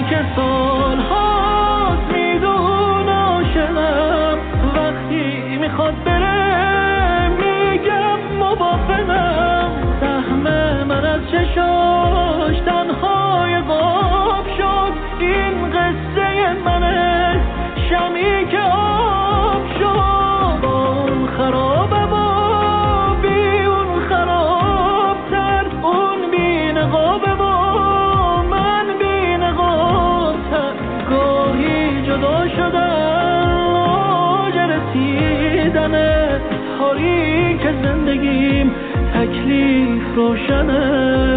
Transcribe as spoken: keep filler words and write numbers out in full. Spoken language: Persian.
که سال هاست میدون عاشقم، وقتی میخواد بره میگم موافقم. سهم من از چشاش تنهای قاب شد، این قصه منه شمی که آب شد. اون خرابه با بی اون خرابتر، اون بی نقابه با من بی نقابتر. گاهی جدا شدن آج رسیدنه، تاریک زندگیم تکلیف روشنه.